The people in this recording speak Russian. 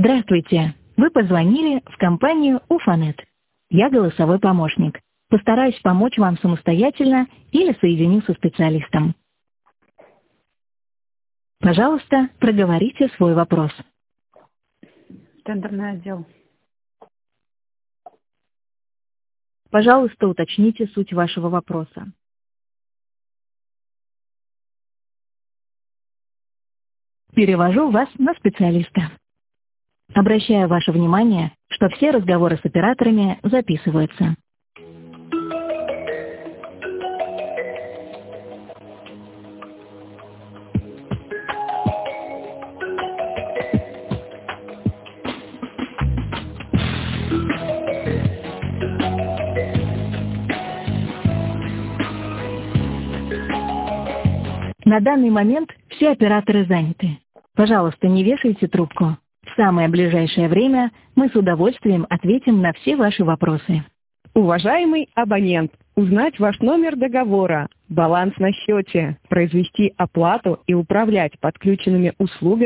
Здравствуйте! Вы позвонили в компанию Уфанет. Я голосовой помощник. Постараюсь помочь вам самостоятельно или соединю со специалистом. Пожалуйста, проговорите свой вопрос. Тендерный отдел. Пожалуйста, уточните суть вашего вопроса. Перевожу вас на специалиста. Обращаю ваше внимание, что все разговоры с операторами записываются. На данный момент все операторы заняты. Пожалуйста, не вешайте трубку. В самое ближайшее время мы с удовольствием ответим на все ваши вопросы. Уважаемый абонент, узнать ваш номер договора, баланс на счете, произвести оплату и управлять подключенными услугами